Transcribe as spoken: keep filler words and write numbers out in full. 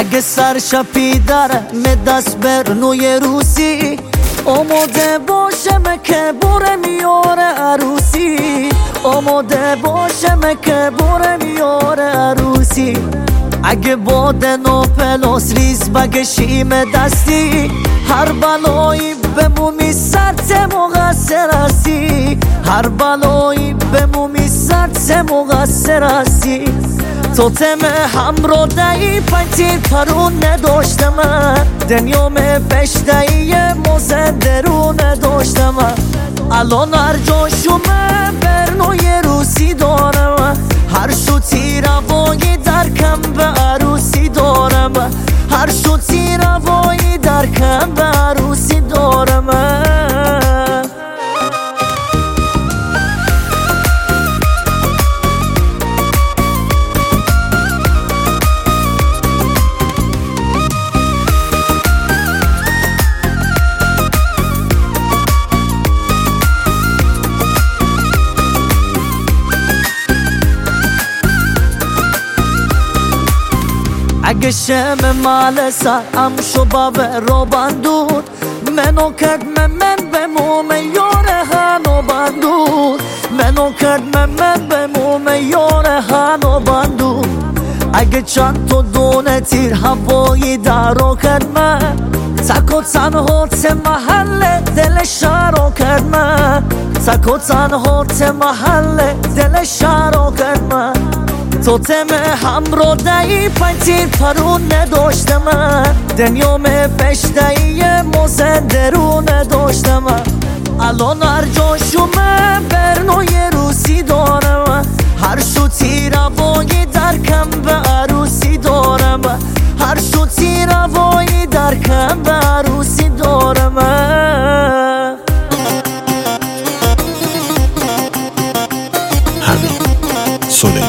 اگه سرشپی داره می دست برنوی روسی آماده باشم که بوره میاره عروسی آماده باشم که بوره میاره عروسی اگه بادن و پلاس ریز بگشیم دستی هر بلایی بمومی سرت مقصر هستی هر بلایی بمومی سرت مقصر هستی توتم همراه دهی پنتیر پرون نداشتم دنیام پشتهی موزه درون نداشتم الان هر جاشومه برنوی روسی دارم هر شوتی روایی درکم به عروسی دارم هر شوتی روایی درکم به عروسی دارم اگه شم مال سرم شو باب رو بندون منو کرد من بموم یاره هنو بندون منو کرد من بموم یاره هنو بندون اگه چند تو دونه تیر هوایی درو کرد من تک و تنها ته محل دل شهرو کرد من تک و تنها ته محل دل شهرو کرد من توتم همراه دهی پنتیر پرون نداشتم دنیام پشتهی موزه درون نداشتم الان هر جاشومه برنوی روسی دارم هر شوتی روایی درکم به عروسی دارم هر شوتی روایی درکم به عروسی دارم همین سلیمان